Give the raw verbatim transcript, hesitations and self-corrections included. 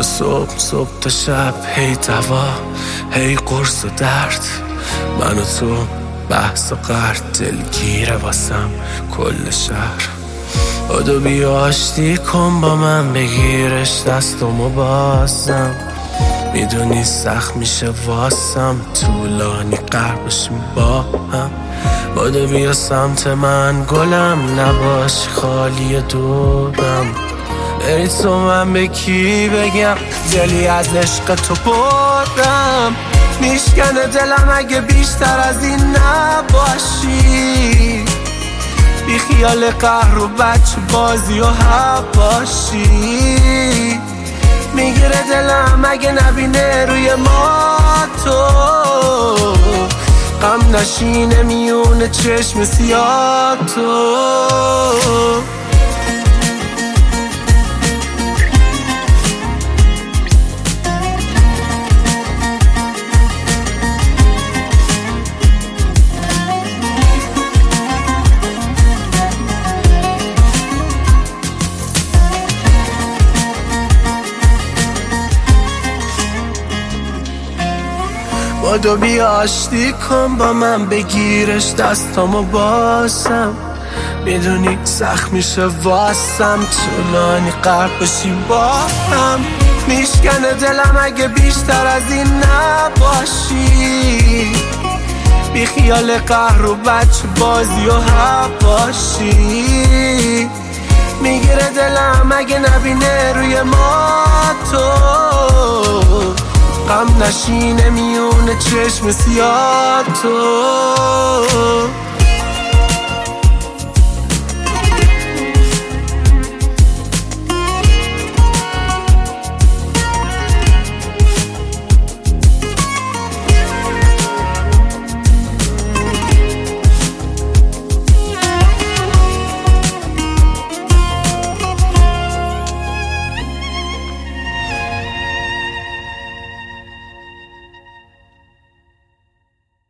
تو صبح صبح تا شب، هی دوا هی قرص و درد، من و تو بحث و قرد، دلگیره واسم کل شهر. بادو بیا آشتی کن با من، بگیرش دستمو بازم، میدونی سخت میشه واسم، طولانی قهر بشیم با هم. بادو بیا سمت من گلم، نباش خالی دورم، بری تو من به کی بگم، دلی از عشق تو بردم، میشکنه دلم اگه بیشتر از این نباشی، بی خیال قهر و بچه بازی و حواشی، میگیره دلم اگه نبینه روی ما تو، غم نشینه میونه چشم سیاه تو. بادو بیا آشتی کن با من، بگیرش دستامو بازم، میدونی سخت میشه واسم، طولانی غرق بشیم با هم، میشکنه دلم اگه بیشتر از این نباشی، بی خیال قهر و بچه بازی و حواشی، میگیره دلم اگه نبینه روی ما تو، غم نشینه میونه چشم سیاه تو.